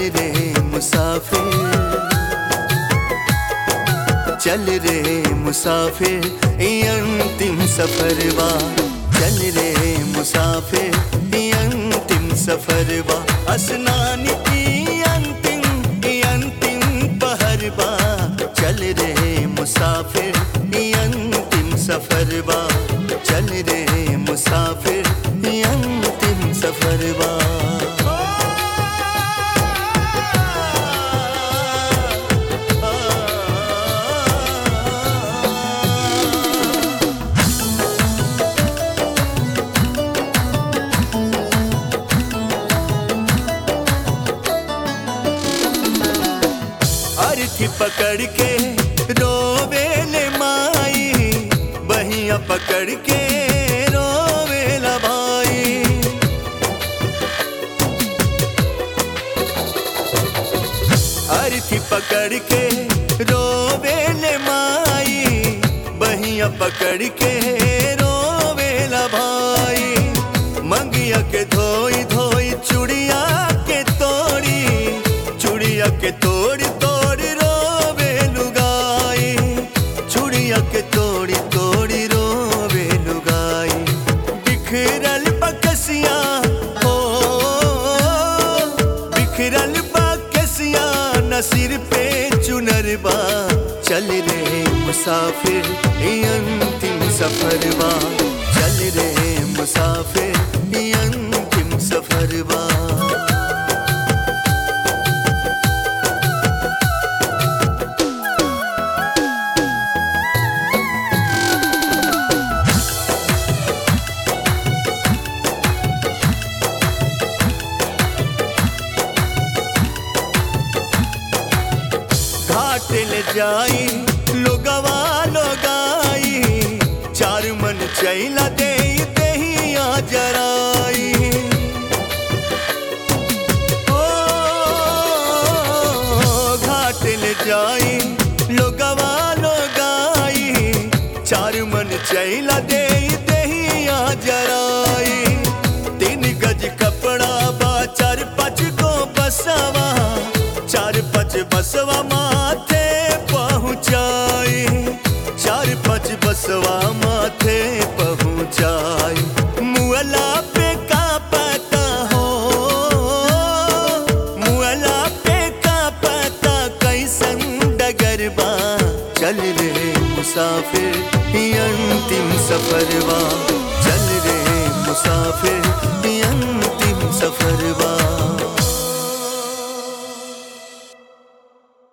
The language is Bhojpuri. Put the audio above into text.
रे मुसाफिर, चल रे मुसाफिर ये अंतिम सफरवा, चल रे मुसाफिर ये अंतिम सफरवा, स्नान की अंतिम पहरवा, चल रे मुसाफिर ये अंतिम सफरवा, चल रे मुसाफिर ये अंतिम सफरवा। अर्थी पकड़ के रोवेले माई, बहिया पकड़ के रोवेला भाई, अर्थी पकड़ के रोवेले माई, बहिया पकड़ के रोवेला भाई, मंगिया के धोई धोई चुड़िया के तोड़ी, चुड़िया के तोड़ी तोड़ी रोवे लुगाई, चुड़िया के तोड़ी तोड़ी रोवे लुगाई, बिखरल बकसिया हो, बिखरल बकसिया न सिर पे चुनरबा, चल रे मुसाफिर ये अंतिम सफरवा, चल रे मुसाफिर ये अंतिम सफरवा। घाट ले जाई लोगवा लोगाई, चार मन चैला दे देहिया जराई, ओ घाट ले जाई लोगवा लोगाई, चार मन चैला दे देहिया जराई, 3 गज कपड़ा बा 4-5 को बसवा, 4-5 बसवा माथे पहुँचाई, 4-5 बसवा माथे पहुँचाई, मुअला पे का पता हो, मुअला पे का पता कैसन डगरबा, चल रे मुसाफिर ये अंतिम सफरवा, चल रे मुसाफिर ये अंतिम सफरवा।